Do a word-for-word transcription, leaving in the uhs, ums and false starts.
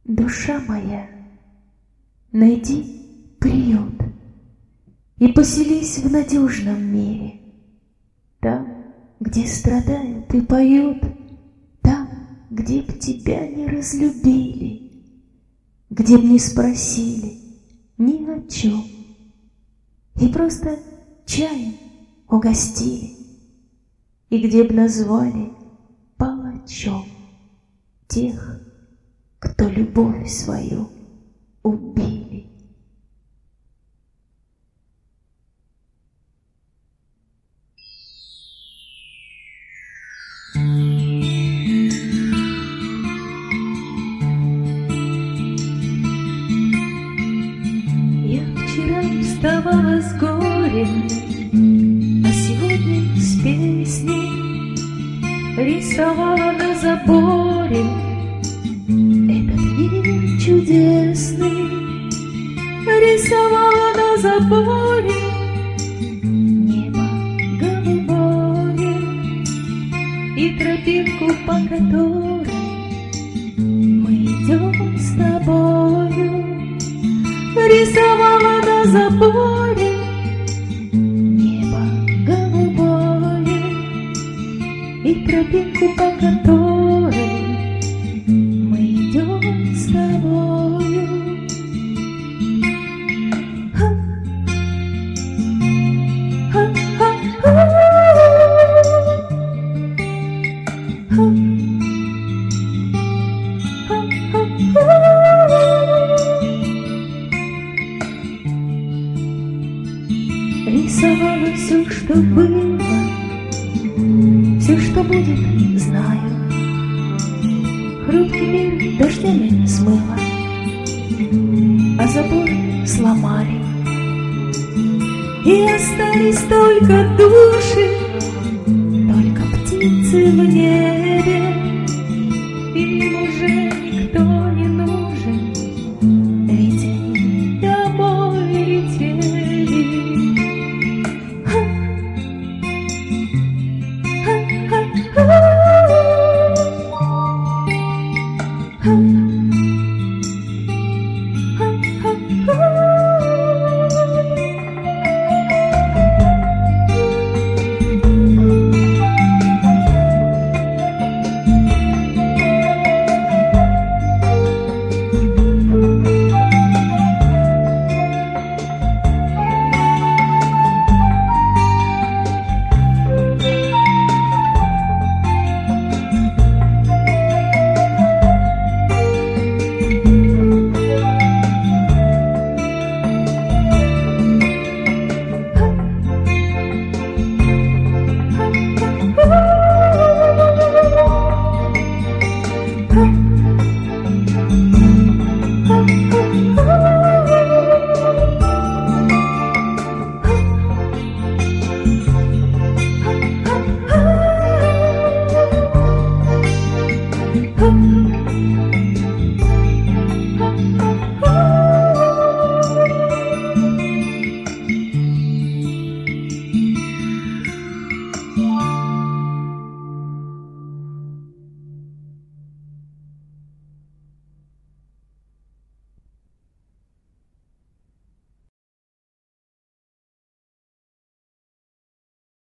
Душа моя, найди приют и поселись в надежном мире. Там, где страдают и поют, там, где б тебя не разлюбили, где б не спросили ни о чем, и просто чаем угостили, и где б назвали палачом тех, кто любовь свою убили. Я вчера вставала с горем, а сегодня с песней рисовала на заборе этот мир чудесный. Рисовала на заборе небо голубое и тропинку, по которой мы идем с тобою. Рисовала на заборе небо голубое и тропинку, по которой мы идем с тобою. Рисовала все, что было, все, что будет, знаю. Хрупкий мир дождями смыло, а забор сломали, и остались только души, только птицы в небе.